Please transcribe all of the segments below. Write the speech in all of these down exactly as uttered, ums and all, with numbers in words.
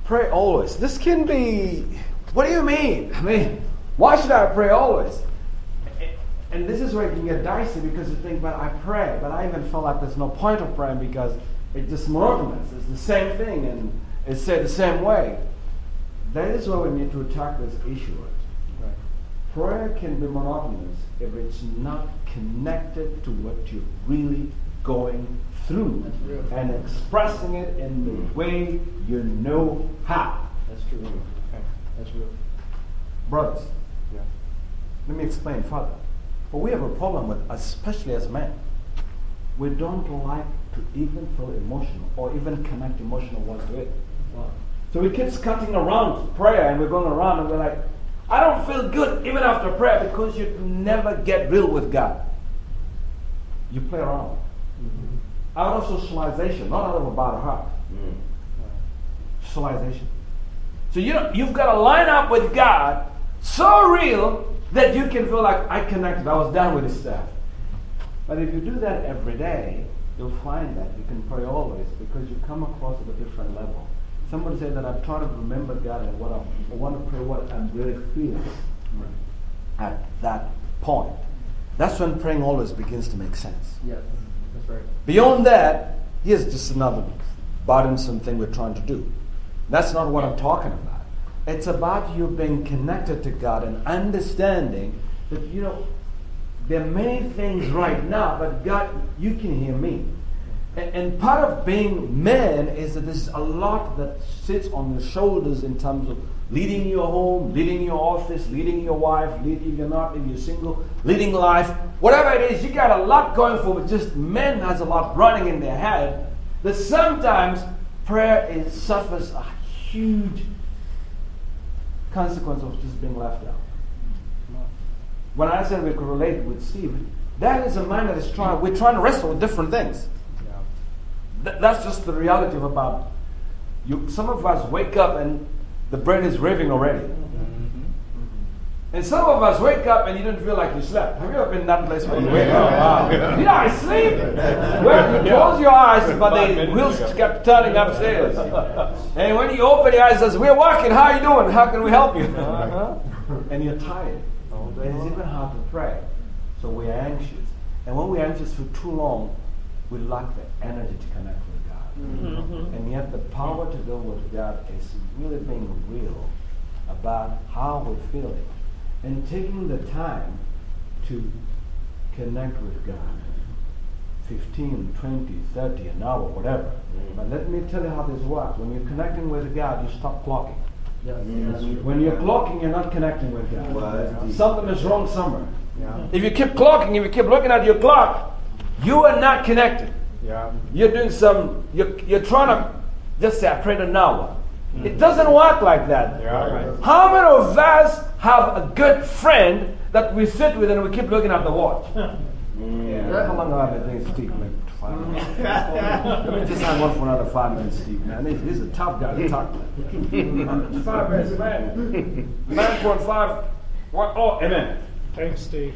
pray always. This can be, what do you mean? I mean, why should I pray always? And this is where it can get dicey because you think, but I pray. But I even feel like there's no point of praying because it's just monotonous. It's the same thing and it's said the same way. That is where we need to attack this issue. Right. Prayer can be monotonous if it's not connected to what you're really going through and expressing it in the way you know how. That's true. Okay. That's real. Brothers, yeah. Let me explain further. But we have a problem with, especially as men, we don't like to even feel emotional or even connect emotional words to it. Wow. So we keep cutting around prayer and we're going around and we're like, I don't feel good even after prayer because you never get real with God. You play around. Mm-hmm. Out of socialization, not out of a bad heart. Mm. Socialization. So you know, you've got to line up with God so real that you can feel like I connected, I was done with this stuff. But if you do that every day, you'll find that you can pray always because you come across at a different level. Somebody said that I'm trying to remember God and what I'm, I want to pray what I'm really feeling right. At that point. That's when praying always begins to make sense. Yes, that's right. Beyond that, here's just another burdensome thing we're trying to do. That's not what I'm talking about. It's about you being connected to God and understanding that, you know, there are many things right now, but God, you can hear me. And, and part of being man is that there's a lot that sits on your shoulders in terms of leading your home, leading your office, leading your wife, leading if you're not, if you're single, leading life. Whatever it is, you got a lot going for, but just men has a lot running in their head that sometimes prayer is, suffers a huge consequence of just being left out. When I said we could relate with Steve, that is a mind that is trying, we're trying to wrestle with different things. Yeah. Th- that's just the reality of about you. Some of us wake up and the brain is raving already. Mm-hmm. Mm-hmm. And some of us wake up and you don't feel like you slept. Have you ever been in that place where you wake up? Wow. You know, I sleep. Well, you close your eyes, but the wheels kept turning upstairs. And when you open your eyes, it says, we're walking, how are you doing? How can we help you? Uh-huh. And you're tired. It is even hard to pray. So we're anxious. And when we're anxious for too long, we lack the energy to connect with God. Mm-hmm. And yet the power to go with God is really being real about how we're feeling. And taking the time to connect with God. fifteen, twenty, thirty, an hour, whatever. Mm-hmm. But let me tell you how this works. When you're connecting with God, you stop clocking. Yes. Yes. When you're clocking, you're not connecting with God. Wow. Something is wrong somewhere. Yeah. If you keep clocking, if you keep looking at your clock, you are not connected. Yeah. You're doing some, you're, you're trying to just say, I prayed an hour. Mm-hmm. It doesn't work like that. Yeah, right. How many of us have a good friend that we sit with and we keep looking at the watch? Mm. Yeah. How long have I been doing Steve? Like five minutes. Let me just have one for another five minutes, Steve, man. He's, he's a tough guy to talk to. Five minutes, man. nine point five. What? Oh, amen. Thanks, Steve.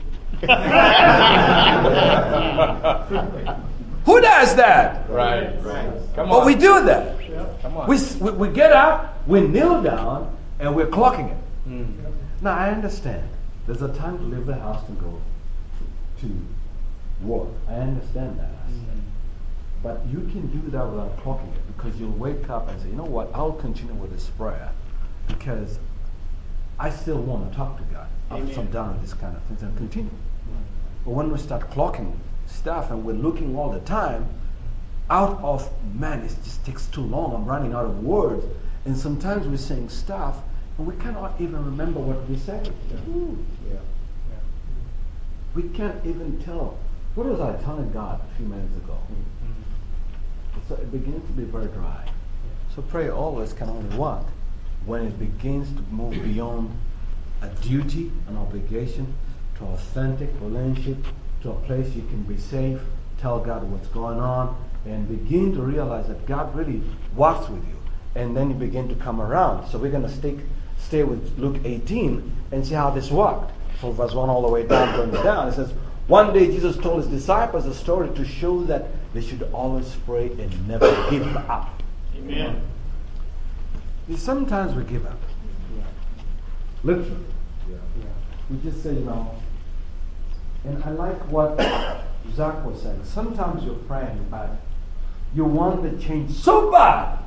Who does that? Right, right. Come on. Oh, we do that. Yeah. Come on. We, we, we get up, we kneel down, and we're clocking it. Mm. Now, I understand. There's a time to leave the house to go to work. I understand that. Mm. But you can do that without clocking it because you'll wake up and say, you know what, I'll continue with this prayer because I still want to talk to God after I'm done with this kind of things and continue. Mm. But when we start clocking stuff and we're looking all the time, out of, man, it just takes too long, I'm running out of words. And sometimes we're saying stuff and we cannot even remember what we said. Yeah. Yeah. Yeah. We can't even tell. What was I telling God a few minutes ago? Mm-hmm. So it begins to be very dry. Yeah. So prayer always can only work when it begins to move beyond a duty, an obligation, to authentic relationship, to a place you can be safe, tell God what's going on, and begin to realize that God really walks with you. And then you begin to come around. So we're going to stay, stay with Luke eighteen and see how this worked. From verse one all the way down, going down. It says, one day Jesus told his disciples a story to show that they should always pray and never give up. Amen. See, sometimes we give up. Yeah. Literally. Yeah. We just say, you know, and I like what Zach was saying. Sometimes you're praying, but you want the change so bad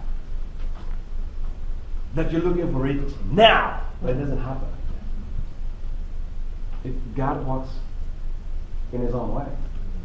that you're looking for it now, but it doesn't happen. If God works in His own way.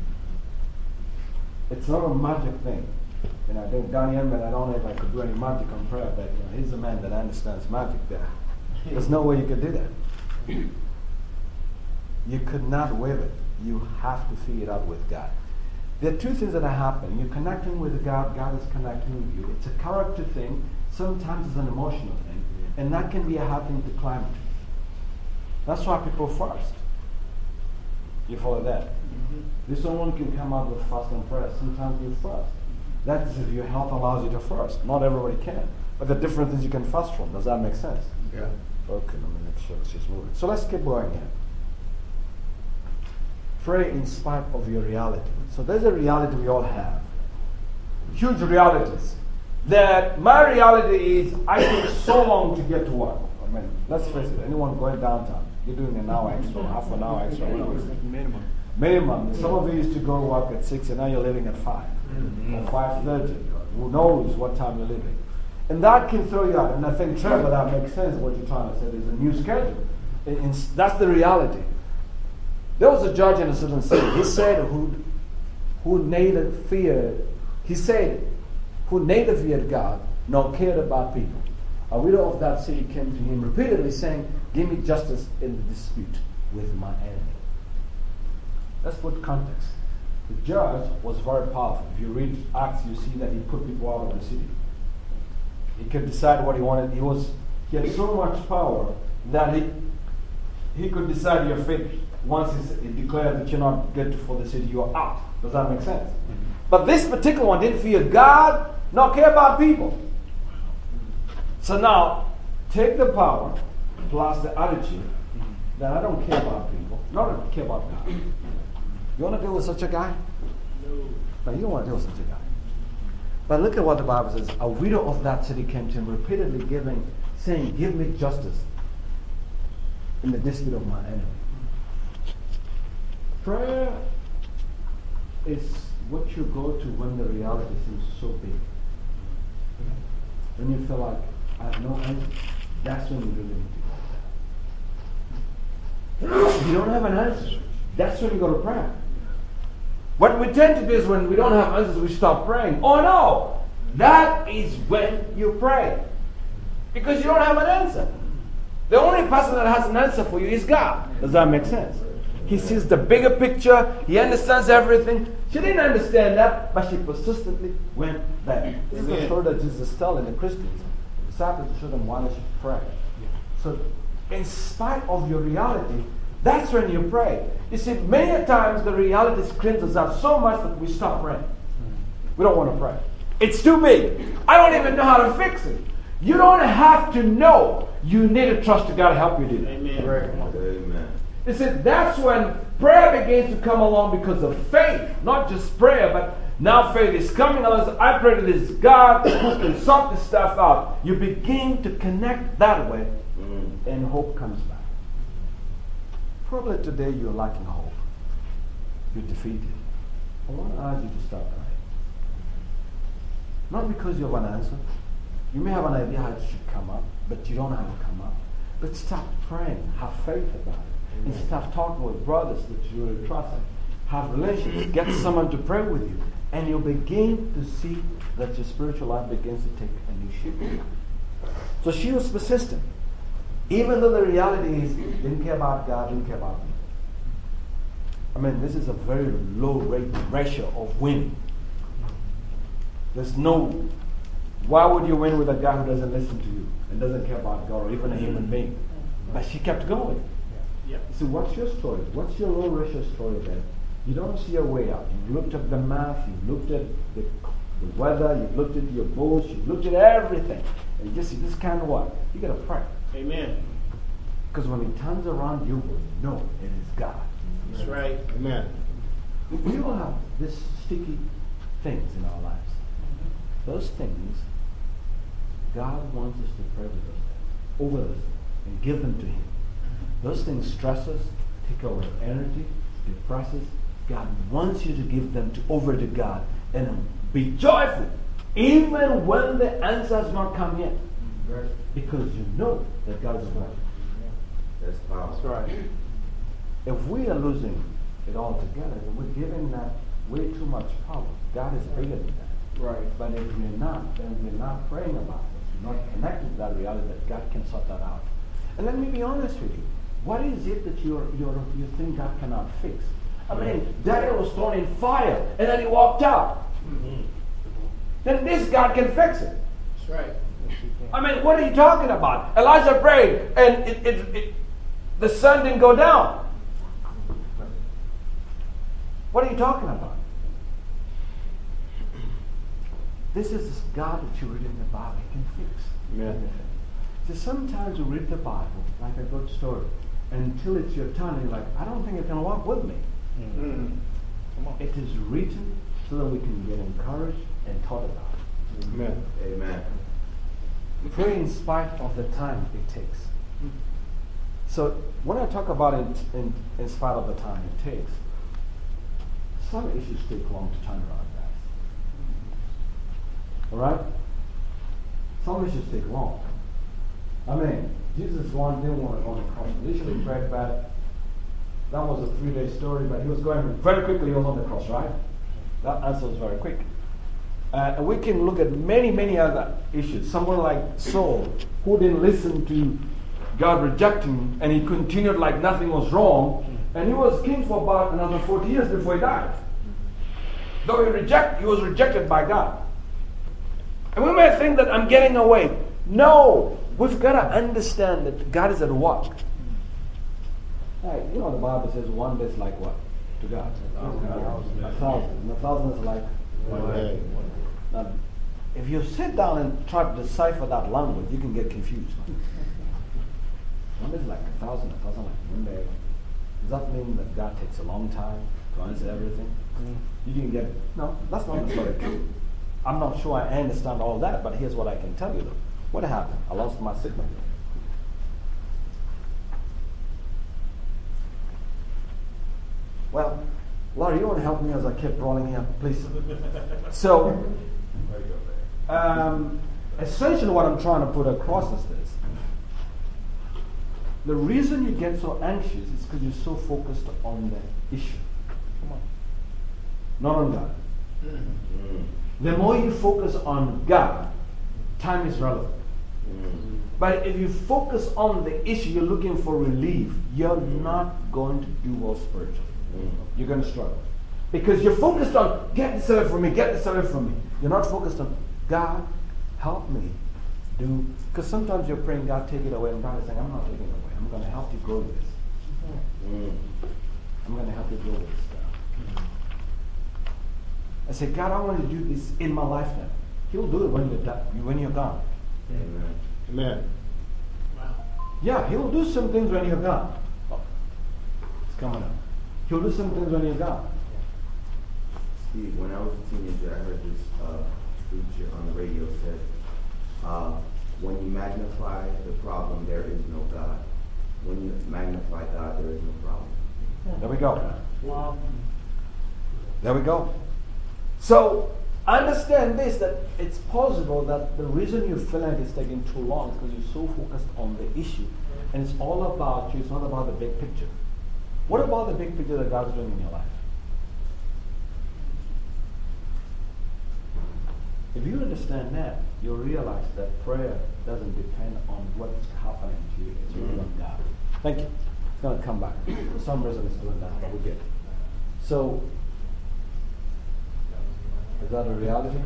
It's not a magic thing. And I think Donnie Edmond, I don't know if I could do any magic on prayer, but you know, he's a man that understands magic there. There's no way you could do that. You could not wave it. You have to figure it out with God. There are two things that are happening. You're connecting with God, God is connecting with you. It's a character thing, sometimes it's an emotional thing, and that can be a hard thing to climb to. That's why people fast. You follow that? Mm-hmm. This someone can come out with fast and prayer. Sometimes you fast. That is if your health allows you to fast. Not everybody can. But the different things you can fast from. Does that make sense? Yeah. Okay, let me make sure it's just moving. So let's keep going here. Pray in spite of your reality. So there's a reality we all have. Huge realities. That my reality is I take so long to get to work. I mean, let's face it, anyone going downtown, you're doing an hour extra, half an hour extra. Minimum. Minimum. Some of you used to go to work at six and now you're leaving at five. Mm-hmm. Or five thirty. Who knows what time you're leaving. And that can throw you out. And I think, Trevor, that makes sense what you're trying to say. There's a new schedule. And, and that's the reality. There was a judge in a certain city. He said, who, who neither feared, he said, who neither feared God nor cared about people. A widow of that city came to him repeatedly saying, give me justice in the dispute with my enemy. Let's put context. The judge was very powerful. If you read Acts, you see that he put people out of the city. He could decide what he wanted. He was he had so much power that he he could decide your fate. Once he declared that you're not good for the city, you're out. Does that make sense? Mm-hmm. But this particular one didn't fear God, nor care about people. So now, take the power plus the attitude that I don't care about people, not I care about God. You want to deal with such a guy? No. No, you don't want to deal with such a guy. But look at what the Bible says. A widow of that city came to him repeatedly giving, saying, give me justice in the dispute of my enemy. Prayer is what you go to when the reality seems so big. When you feel like, I have no answer, that's when you really need to go. If you don't have an answer, that's when you go to prayer. What we tend to do is when we don't have answers, we stop praying. Oh no! That is when you pray. Because you don't have an answer. The only person that has an answer for you is God. Does that make sense? He sees the bigger picture. He understands everything. She didn't understand that, but she persistently went there. This is the story that Jesus tells the Christians. The disciples to show them why they should pray. So, in spite of your reality, that's when you pray. You see, many times the reality screams us out so much that we stop praying. We don't want to pray. It's too big. I don't even know how to fix it. You don't have to know. You need to trust God to help you do that. Amen. Right. Amen. You see, that's when prayer begins to come along because of faith. Not just prayer, but now faith is coming along. So I pray to this God who can sort this stuff out. You begin to connect that way, mm. and hope comes back. Probably today you're lacking hope. You're defeated. I want to urge you to start praying. Not because you have an answer. You may have an idea how it should come up, but you don't know how to come up. But start praying. Have faith about it. And start talking with brothers that you really trust. Have relationships. Get someone to pray with you. And you'll begin to see that your spiritual life begins to take a new shape. So she was persistent. Even though the reality is, didn't care about God, didn't care about people. I mean, this is a very low rate ratio of winning. There's no, why would you win with a guy who doesn't listen to you and doesn't care about God or even a human being? But she kept going. Yeah. So what's your story? What's your low ratio story then? You don't see a way out. You've looked at the math, you've looked at the, the weather, you've looked at your goals, you've looked at everything. And you just see this kind of what? You gotta pray. Amen. Because when it turns around, you will know it is God. That's right. Amen. We all have these sticky things in our lives. Those things, God wants us to pray with those things, over those things, and give them to Him. Those things stress us, take away energy, depress us. God wants you to give them to, over to God and be joyful, even when the answer has not come yet. Right. Because you know that God is working. That's powerful. That's right. If we are losing it all together, then we're giving that way too much power. God is bigger than that. Right. But if we're not, then we're not praying about it. We're not connected to that reality that God can sort that out. And let me be honest with you. What is it that you're, you're, you think God cannot fix? I mean, Daniel was thrown in fire, and then he walked out. Mm-hmm. Then this God can fix it. That's right. I mean, what are you talking about? Elijah prayed, and it, it, it, the sun didn't go down. What are you talking about? This is this God that you read in the Bible. He can fix. Amen. So sometimes you read the Bible like a good story, and until it's your turn, you're like, I don't think it can work with me. Mm-hmm. Come on. It is written so that we can get encouraged and taught about it. Amen. Amen. Pray in spite of the time it takes. So when I talk about it in, in spite of the time it takes, some issues take long to turn around, guys. Alright? Some issues take long. I mean, Jesus one didn't want to go on the cross. Initially prayed back. That was a three-day story, but he was going very quickly. He was on the cross, right? That answer was very quick. Uh, and we can look at many, many other issues. Someone like Saul, who didn't listen to God rejecting him, and he continued like nothing was wrong, and he was king for about another forty years before he died. Though he reject, he was rejected by God. And we may think that I'm getting away. No, we've got to understand that God is at work. Right, you know the Bible says one day is like what? To God. A thousand. And a thousand is like one day. Now, if you sit down and try to decipher that language, you can get confused. One day is like a thousand, a thousand like one day. Does that mean that God takes a long time to answer everything? Mm. You can get, no, that's not necessarily true. I'm not sure I understand all that, but here's what I can tell you though. What happened? I lost my signal. Well, Laurie, you want to help me as I keep rolling here, please? So, um, essentially what I'm trying to put across is this. The reason you get so anxious is because you're so focused on the issue. Come on. Not on God. Mm-hmm. The more you focus on God, time is relevant. Mm-hmm. But if you focus on the issue, you're looking for relief, you're not going to do well spiritually. Mm-hmm. You're going to struggle. Because you're focused on, get this away from me, get this away from me. You're not focused on, God, help me do. Because sometimes you're praying, God, take it away, and God is saying, I'm not taking it away. I'm going to help you grow this. Mm-hmm. I'm going to help you grow this stuff. I say, God, I want to do this in my lifetime. He'll do it when you're done, when you're gone. Amen. Amen. Wow. Yeah, He'll do some things when you're gone. Oh, it's coming up. He'll do some things when you're gone. Steve, when I was a teenager, I heard this uh, preacher on the radio said, uh, when you magnify the problem, there is no God. When you magnify God, there is no problem. There we go. Wow. There we go. So, understand this, that it's possible that the reason you feel like it's taking too long is because you're so focused on the issue. And it's all about you, it's not about the big picture. What about the big picture that God's doing in your life? If you understand that, you'll realize that prayer doesn't depend on what's happening to you. It's really on God. Thank you. It's going to come back. For some reason it's doing that, but we'll get it. So, is that a reality?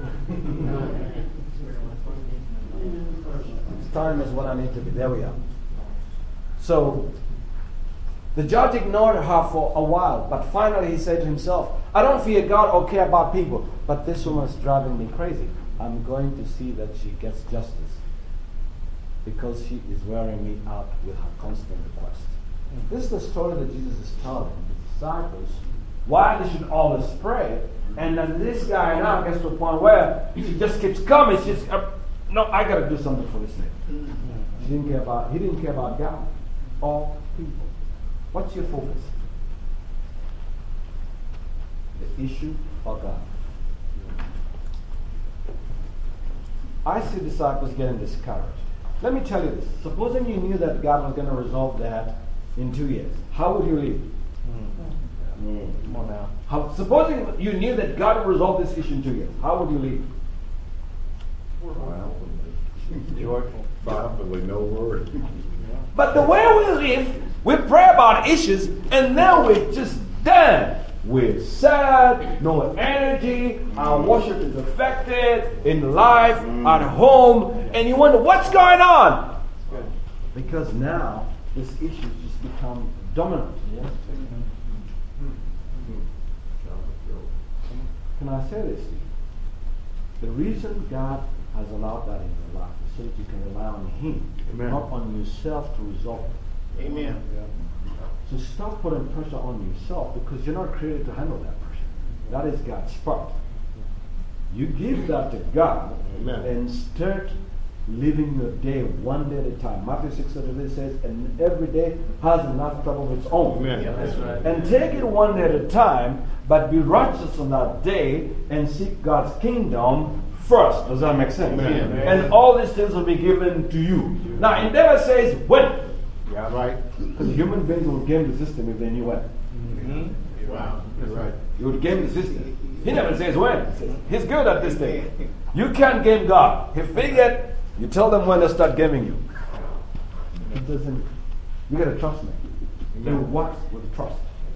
Time is what I need to be. There we are. So, the judge ignored her for a while, but finally he said to himself, I don't fear God or care about people, but this woman is driving me crazy. I'm going to see that she gets justice because she is wearing me out with her constant requests. Mm-hmm. This is the story that Jesus is telling the disciples why they should always pray. And then this guy now gets to a point where she just keeps coming. She's, uh, no, I got to do something for this thing. He didn't care about, he didn't care about God or people. What's your focus? The issue or God? I see disciples getting discouraged. Let me tell you this. Supposing you knew that God was going to resolve that in two years, how would you live? Mm. Come on now. How, supposing you knew that God would resolve this issue in two years, how would you live? Well, joyful. Probably no word. But the way we live, we pray about issues, and then we're just done. We're sad, no energy, our worship is affected in life, at home, and you wonder what's going on. Because now this issue just become dominant. Can I say this to you? The reason God has allowed that in your life is so that you can rely on Him, Amen. Not on yourself to resolve it. Amen. So stop putting pressure on yourself because you're not created to handle that pressure. That is God's part. You give that to God Amen. And start living your day one day at a time. Matthew six thirty-three says, and every day has enough trouble of its own. Amen. Yeah, that's right. And take it one day at a time, but be righteous on that day and seek God's kingdom first. Does that make sense? Amen. And all these things will be given to you. Now, it never says when. Yeah, right. Because human beings would game the system if they knew when. Mm-hmm. Wow. That's right. You would game the system. He never says when. He says, he's good at this thing. You can't game God. He figured, you tell them when to start gaming you. It doesn't. You gotta trust me. It works with trust.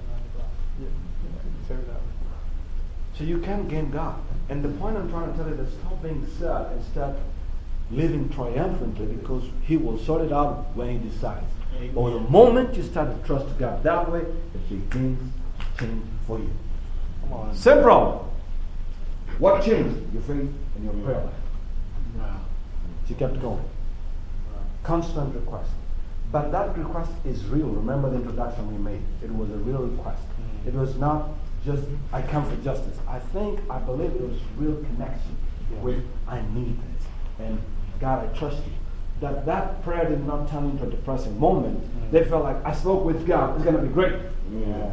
So you can't game God. And the point I'm trying to tell you is stop being sad and start living triumphantly because He will sort it out when He decides. Amen. Or the moment you start to trust God that way, it begins to change for you. Come on. Same problem. What changed? Your faith and your prayer life. Wow. She kept going. Wow. Constant request. But that request is real. Remember the introduction we made. It was a real request. Mm-hmm. It was not just, I come for justice. I think, I believe it was real connection yeah. with, I need this. And God, I trust you. That that prayer did not turn into a depressing moment. Mm-hmm. They felt like, I spoke with God. It's going to be great. Yes.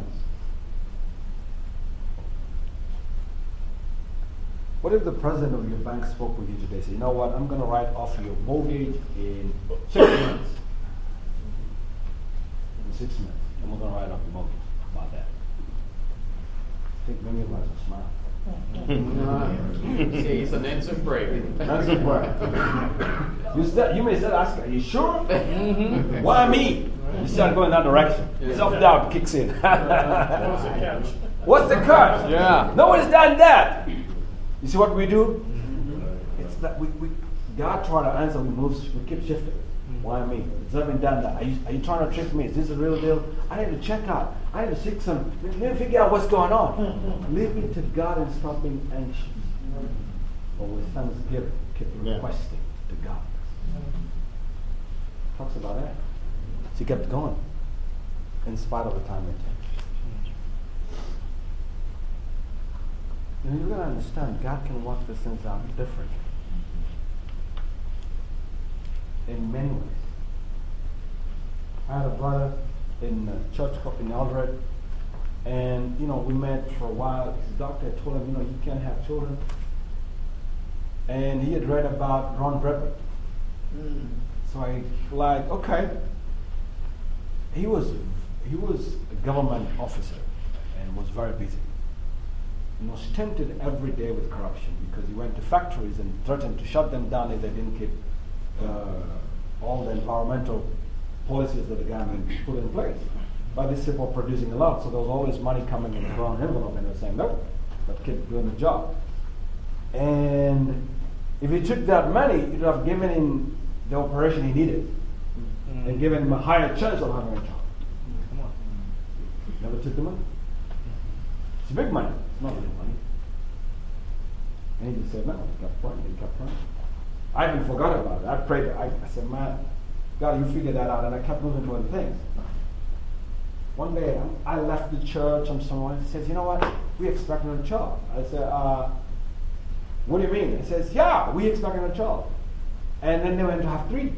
What if the president of your bank spoke with you today? Say, you know what? I'm going to write off your mortgage in six months. In six months. And we're going to write off your mortgage. About that. I think many of us will smile. See, it's an answer prayer. Answer prayer. You, start, you may start asking, are you sure? Mm-hmm. Why me? You start going that direction. Yeah. Self-doubt kicks in. What's the catch? What's the catch? Yeah. Nobody's done that. You see what we do? It's that we, we God trying to answer, we move, we keep shifting. Why me? It's never been done that. Are you, are you trying to trick me? Is this a real deal? I need to check out. I need to seek some. Let me figure out what's going on. Leave it to God and stop being anxious. But with thanksgiving, keep requesting to God. Talks about that. She kept going in spite of the time it takes. You know, you're going to understand God can work these things out differently. In many ways. I had a brother in a church in Eldred, and you know, we met for a while. His doctor told him, you know, you can't have children. And he had read about Ron Bradley. Mm. So I like, okay. He was he was a government officer and was very busy. And was tempted every day with corruption because he went to factories and threatened to shut them down if they didn't keep Uh, all the environmental policies that the government put in place. But these people were producing a lot, so there was always money coming in the brown envelope, and they were saying, no, but keep doing the job. And if he took that money, he would have given him the operation he needed mm-hmm. and given him a higher chance of having a job. Come on. Never took the money. It's big money. It's not little money. And he just said, no, he kept praying, he kept praying. I even forgot about it. I prayed. I, I said, man, God, you figured that out. And I kept moving to other things. One day, I left the church and someone says, you know what? We expect another child. I said, uh, what do you mean? He says, yeah, we expect another child. And then they went to have three.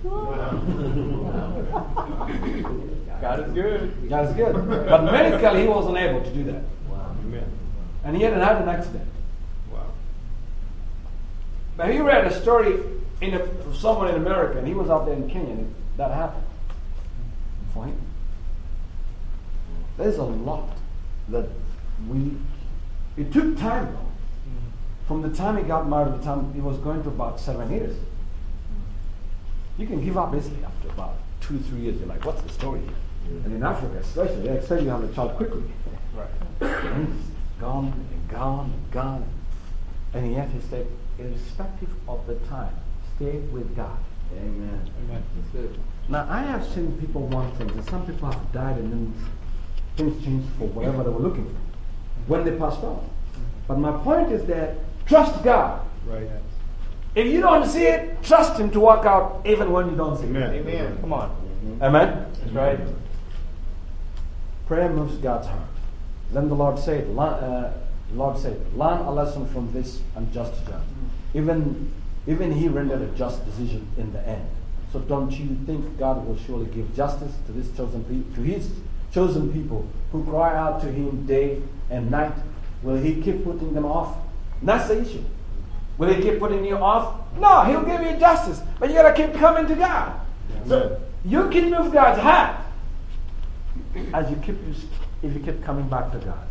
God is good. God is good. But medically, he wasn't able to do that. Amen. And he hadn't had an accident. Wow. But he read a story in a, from someone in America, and he was out there in Kenya, and that happened for him. There's a lot that we, it took time though. From the time he got married to the time he was going to about seven years. You can give up easily after about two, three years. You're like, what's the story here? Mm-hmm. And in Africa especially, they expect you to have a child quickly. Right. And he's gone and gone and gone. And yet he said, irrespective of the time, stay with God. Amen. Amen. That's it. Now, I have seen people want things, and some people have died and then things changed for whatever they were looking for when they passed on. But my point is that trust God. Right. If you don't see it, trust Him to work out even when you don't see Amen. it. Amen. Come on. Mm-hmm. Amen? That's right. Prayer moves God's heart. Then the Lord said, uh, Lord said, learn a lesson from this unjust judge. Even, even he rendered a just decision in the end. So don't you think God will surely give justice to this chosen pe- to His chosen people who cry out to Him day and night? Will He keep putting them off? That's the issue. Will He keep putting you off? No, He'll give you justice, but you gotta keep coming to God. So you can move God's heart as you keep if you keep coming back to God.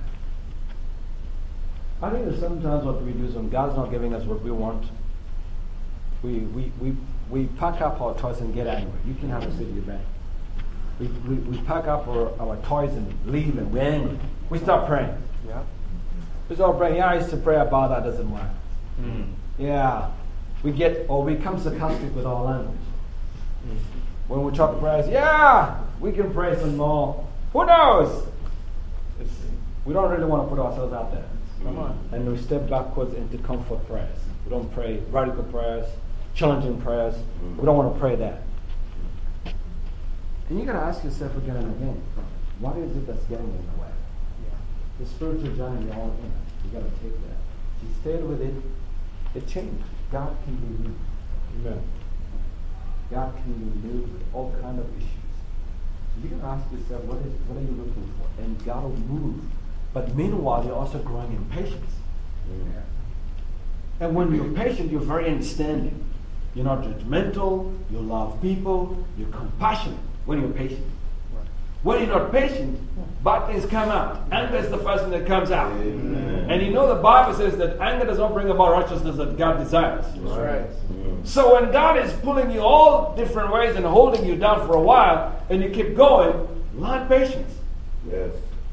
I think that sometimes what we do is when God's not giving us what we want, we we we, we pack up our toys and get angry. You can have a video back. We, we we pack up our, our toys and leave, and we're angry. We start praying. Yeah. We start praying. Yeah, I used to pray about that doesn't work. Mm. Yeah, we get or we become sarcastic with our language. When we talk prayers, yeah, we can pray some more. Who knows? It's, we don't really want to put ourselves out there. Come on. And we step backwards into comfort prayers. We don't pray radical prayers, challenging prayers. We don't want to pray that. And you got to ask yourself again and again, what is it that's getting in the way? The spiritual journey you're all in. You got to take that. You stayed with it. It changed. God can be moved. Amen. God can be moved with all kind of issues. So you got to ask yourself, what is what are you looking for? And God will move. But meanwhile, you're also growing in patience. Yeah. And when you're patient, you're very understanding. You're not judgmental. You love people. You're compassionate when you're patient. When you're not patient, bad things come out. Anger is the first thing that comes out. Amen. And you know the Bible says that anger does not bring about righteousness that God desires. That's right. So when God is pulling you all different ways and holding you down for a while, and you keep going, learn patience. Yes.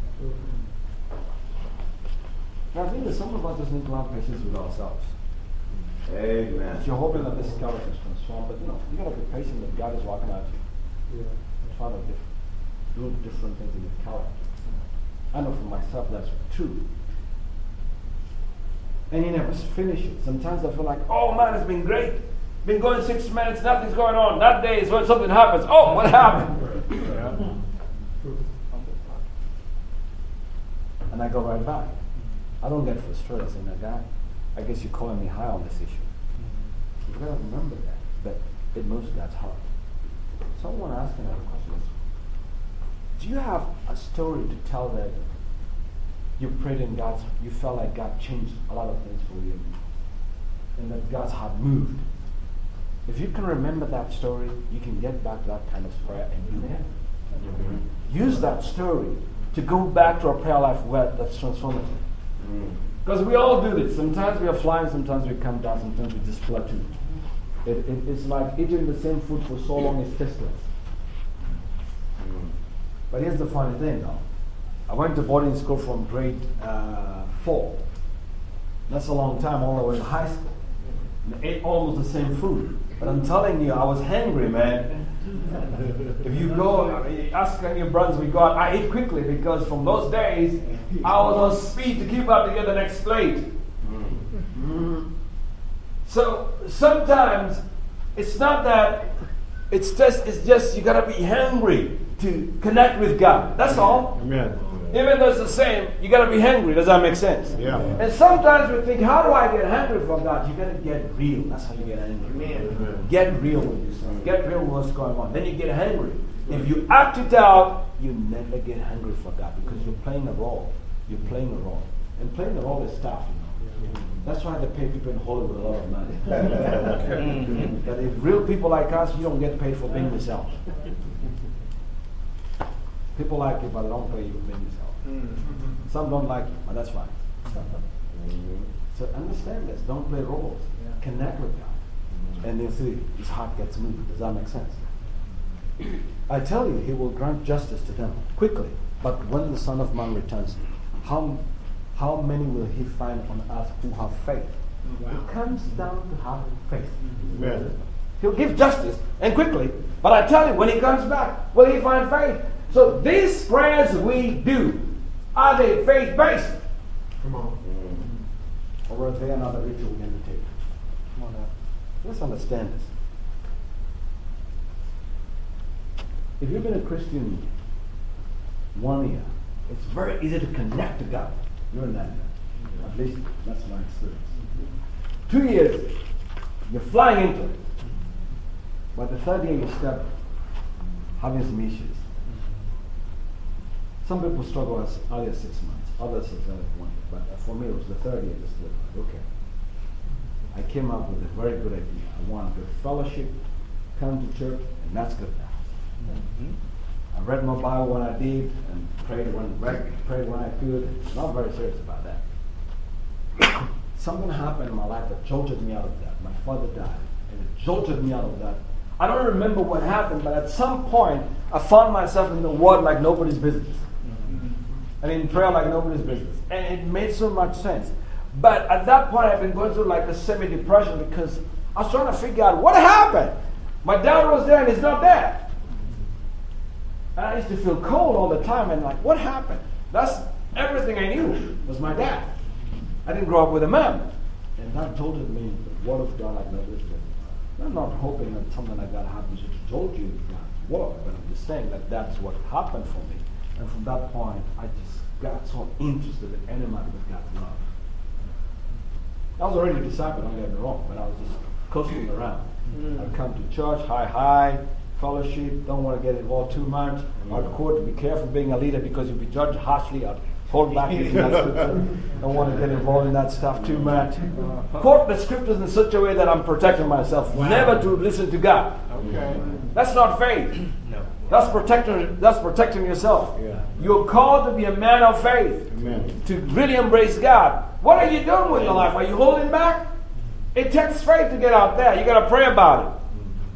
Now I think that some of us just need to have patience with ourselves. Amen. You're hoping that this character is transformed, but no, you got to be patient that God is walking at you. Trying to diff- do different things in your character. I know for myself that's true. And you never finish it. Sometimes I feel like, oh man, it's been great. Been going six minutes, nothing's going on. That day is when something happens. Oh, what happened? And I go right back. I don't get frustrated saying, that guy, I guess you're calling me high on this issue. You've got to remember that. But it moves God's heart. So I want to ask another question. Do you have a story to tell that you prayed in God's, you felt like God changed a lot of things for you, and that God's heart moved? If you can remember that story, you can get back to that kind of prayer and do that. Mm-hmm. Use that story to go back to a prayer life where that's transformative. Because mm. we all do this. Sometimes we are flying, sometimes we come down, sometimes we just plateau. It, it, it's like eating the same food for so long it's tasteless. Mm. But here's the funny thing though. I went to boarding school from grade uh, four. That's a long time, all the way to high school. And I ate almost the same food. But I'm telling you, I was hungry, man. If you go, I mean, ask any of your brothers we got, I ate quickly because from those days, I was on speed to keep up to get the next plate. Mm. So sometimes it's not that, it's just, it's just you gotta be hungry to connect with God. That's all. Amen. Even though it's the same, you got to be hungry. Does that make sense? Yeah. And sometimes we think, how do I get hungry for God? You got to get real. That's how you get angry. Amen. Get real with yourself. Get real with what's going on. Then you get hungry. If you act it out, you never get hungry for God because you're playing a role. You're playing a role. And playing a role is tough, you know. That's why they pay people in Hollywood a lot of money. But if real people like us, you don't get paid for being yourself. People like you, but they don't pay you for being yourself. Some don't like you, but that's fine. So understand this. Don't play roles. Connect with God. And you'll see his heart gets moved. Does that make sense? I tell you, he will grant justice to them quickly. But when the Son of Man returns, how, how many will he find on earth who have faith? Wow. It comes down to having faith. Amen. He'll give justice and quickly. But I tell you, when he comes back, will he find faith? So these prayers we do, are they faith-based? Come on. Or are they another ritual we undertake? Come on now. Let's understand this. If you've been a Christian one year, it's very easy to connect to God. You're in that year. At least that's my experience. Two years, you're flying into it. By the third year, you start having some issues. Some people struggle as early as six months, others as early as one year. But for me, it was the third year. Just like, okay. I came up with a very good idea. I want good fellowship, come to church, and that's good now. Mm-hmm. I read my Bible when I did, and prayed when read, prayed when I could. Not very serious about that. Something happened in my life that jolted me out of that. My father died, and it jolted me out of that. I don't remember what happened, but at some point, I found myself in the Word like nobody's business. Mm-hmm. And in prayer like nobody's business. And it made so much sense. But at that point, I've been going through like a semi-depression because I was trying to figure out what happened. My dad was there and he's not there. And I used to feel cold all the time and like, what happened? That's everything I knew was my dad. I didn't grow up with a mom. And that jolted me the Word of God like nobody's business. I'm not hoping that something like that happens to jolt you God's Word, but I'm just saying that that's what happened for me. And from that point, I just got so interested in enamored with God's love. I was already a disciple, don't get me wrong, but I was just coasting around. Mm. I'd come to church, hi, hi, fellowship, don't want to get involved too much. Mm. I'd quote, be careful being a leader because you'll be judged harshly. I'd hold back using that scripture. Don't want to get involved in that stuff too much. Quote the scriptures in such a way that I'm protecting myself, wow. Never to listen to God. Okay. That's not faith. No. That's protecting, that's protecting yourself. Yeah. You're called to be a man of faith. Amen. To really embrace God. What are you doing with your life? Are you holding back? It takes faith to get out there. You got to pray about it.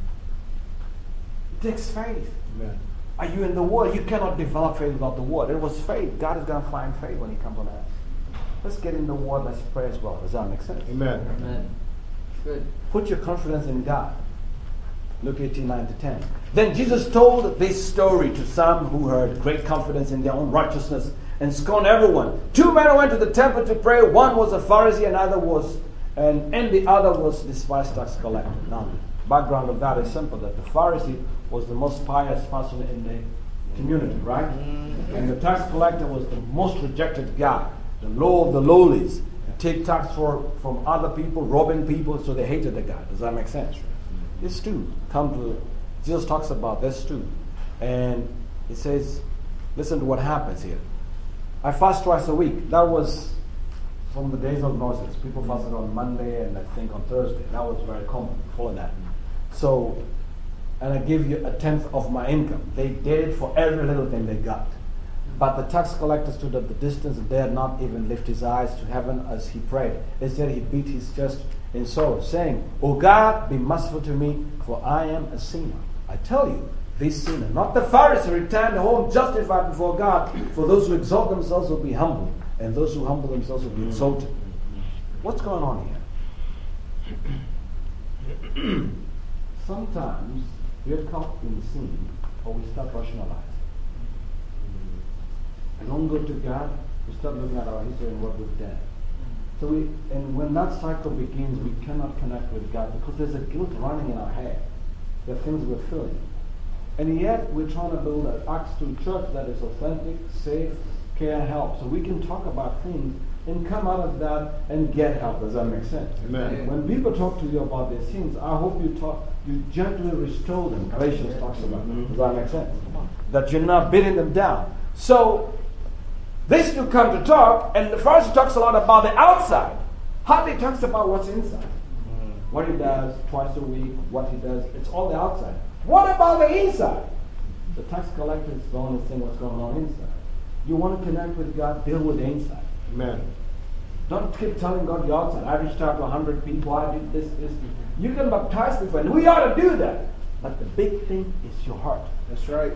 It takes faith. Amen. Are you in the Word? You cannot develop faith without the Word. It was faith. God is going to find faith when He comes on earth. Let's get in the Word. Let's pray as well. Does that make sense? Amen. Amen. Good. Put your confidence in God. Luke eighteen, nine to ten. Then Jesus told this story to some who had great confidence in their own righteousness and scorned everyone. Two men went to the temple to pray. One was a Pharisee, another was, and, and the other was despised tax collector. Now, the background of that is simple: that the Pharisee was the most pious person in the community, right? Mm-hmm. And the tax collector was the most rejected guy, the low of the lowlies. Take tax for from other people, robbing people, so they hated the guy. Does that make sense? This too come to Jesus talks about this too, and he says, listen to what happens here. I fast twice a week. That was from the days of Moses. People fasted on Monday and I think on Thursday. That was very common. Follow that. So, and I give you a tenth of my income. They did it for every little thing they got. But the tax collector stood at the distance and dared not even lift his eyes to heaven as he prayed. Instead, he beat his chest in sorrow, saying, O God, be merciful to me, for I am a sinner. I tell you, this sinner, not the Pharisee, returned home justified before God. For those who exalt themselves will be humbled, and those who humble themselves will be exalted. What's going on here? Sometimes we are caught in the sin, or we start rationalizing. We don't go to God, we start looking at our history and what we've done. So we, and when that cycle begins, we cannot connect with God because there's a guilt running in our head. There are things we're feeling. And yet we're trying to build an Acts two church that is authentic, safe, care, help. So we can talk about things and come out of that and get help. Does that make sense? Amen. When people talk to you about their sins, I hope you talk, you gently restore them. Galatians talks about that. Does that make sense? That you're not beating them down. So these two come to talk, and the first talks a lot about the outside. Hardly talks about what's inside. What he does twice a week, what he does, it's all the outside. What about the inside? The tax collector is the only thing what's going on inside. You want to connect with God, deal with the inside. Amen. Don't keep telling God the outside. I reached out to a hundred people, I did this, this. You can baptize people, and we ought to do that. But the big thing is your heart. That's right.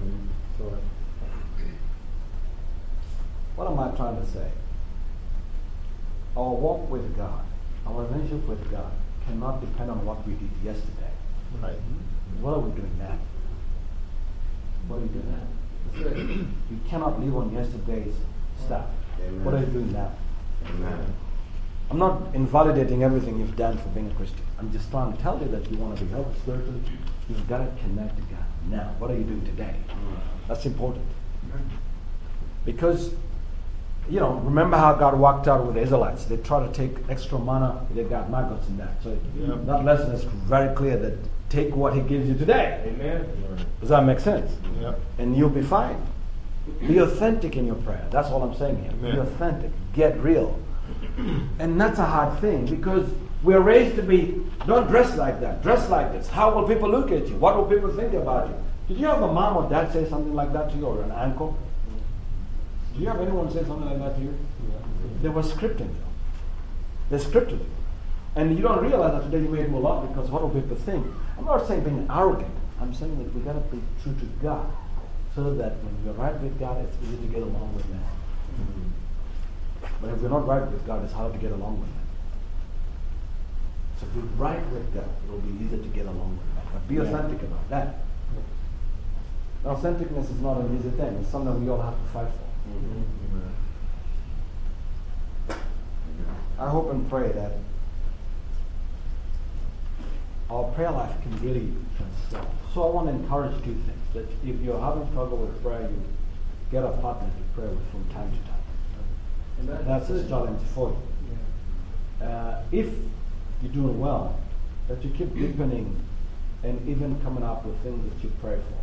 What am I trying to say? Our walk with God, our relationship with God, cannot depend on what we did yesterday. Right. What are we doing now? What are you doing now? That's right. You cannot live on yesterday's stuff. Amen. What are you doing now? Amen. I'm not invalidating everything you've done for being a Christian. I'm just trying to tell you that you want to be helped spiritually. You've got to connect to God now. What are you doing today? That's important. Because, you know, remember how God walked out with the Israelites. They tried to take extra manna. They got maggots in that. So Yeah. that lesson is very clear that take what he gives you today. Amen. Does that make sense? Yep. And you'll be fine. Be authentic in your prayer. That's all I'm saying here. Be Amen. authentic. Get real. And that's a hard thing because we're raised to be, don't dress like that. Dress like this. How will people look at you? What will people think about you? Did you have a mom or dad say something like that to you, or an uncle? Do you have anyone say something like that to you? They were scripting you. They scripted you. And you don't realize that today you may do a lot because what will people think? I'm not saying being arrogant. I'm saying that we got to be true to God so that when we're right with God, it's easy to get along with man. But if we're not right with God, it's hard to get along with man. So if we're right with God, it will be easier to get along with man. But be authentic about that. Authenticness is not an easy thing. It's something we all have to fight for. I hope and pray that our prayer life can really transform. So I want to encourage two things. That if you're having trouble with prayer, you get a partner to pray with from time to time. And that- That's a challenge for you. Uh, if you're doing well, that you keep deepening and even coming up with things that you pray for.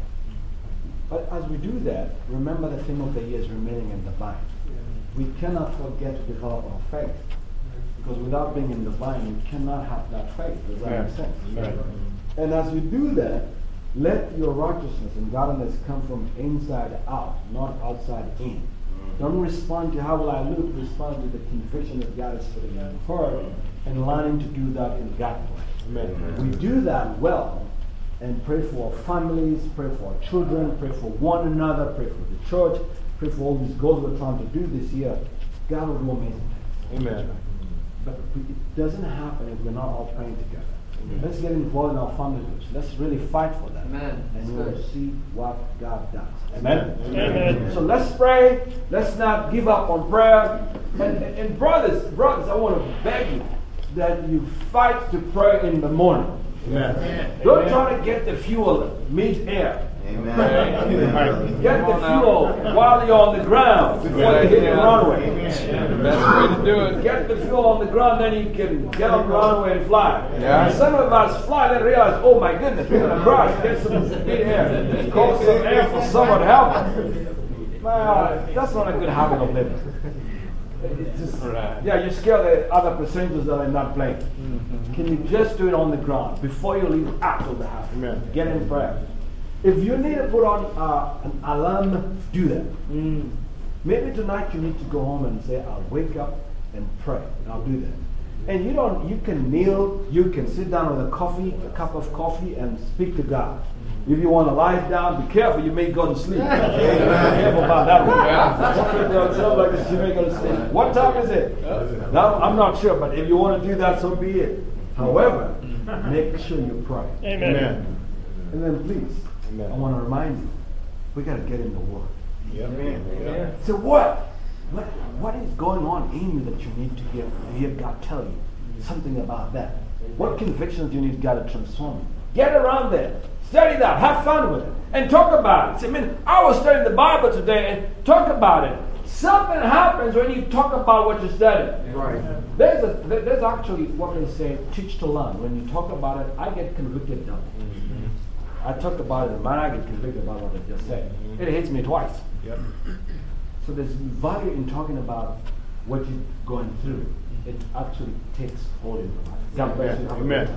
But as we do that, remember the theme of the year is remaining in the vine. We cannot forget to develop our faith. Because without being in the vine, you cannot have that faith. Does that make sense? Right. And as you do that, let your righteousness and godliness come from inside out, not outside in. Don't respond to how will I look, respond to the conviction that God is putting in your heart and learning to do that in God's way. Amen. We do that well and pray for our families, pray for our children, pray for one another, pray for the church, pray for all these goals we're trying to do this year. God will do amazing things. Amen. But it doesn't happen if we're not all praying together. Let's get involved in our family groups. Let's really fight for that. Amen. And you will That's good. see what God does. Amen? Amen. So let's pray. Let's not give up on prayer. And, and brothers, brothers, I want to beg you that you fight to pray in the morning. Amen. Don't try to get the fuel mid-air. Amen. Amen. Get the fuel while you're on the ground before you hit the runway. Yeah, the best way to do it. Get the fuel on the ground, then you can get on the runway and fly. Yeah. And some of us fly, then realize, oh my goodness, we're going to crash. Get some mid-air. Call some air for someone to help us. Well, that's not a good habit of living. It's just, Right. yeah, you scare the other passengers that are not playing. Mm-hmm. Can you just do it on the ground before you leave out of the house? Amen. Get in prayer. If you need to put on uh, an alarm, do that. Mm. Maybe tonight you need to go home and say, I'll wake up and pray. And I'll do that. And you don't. You can kneel. You can sit down with a coffee, a cup of coffee, and speak to God. If you want to lie down, be careful. You may go to sleep. Be careful about that one. Yeah. Don't put yourself like this. You may go to sleep. What time is it? Now, I'm not sure, but if you want to do that, so be it. However, make sure you pray. Amen. And then please, Amen. I want to remind you, we got to get in the Word. Amen. Yeah. So what? What what is going on in you that you need to hear, hear God tell you something about that? What convictions do you need God to transform you? Get around there. Study that. Have fun with it. And talk about it. I mean, I was studying the Bible today and talk about it. Something happens when you talk about what you studied. Right. There's a there- there's actually what they say, teach to learn. When you talk about it, I get convicted double. I talk about it, and man, I get convicted about what I just said. It hits me twice. Yep. So there's value in talking about what you're going through. It actually takes hold in your life. God bless you. Have a good Amen. time.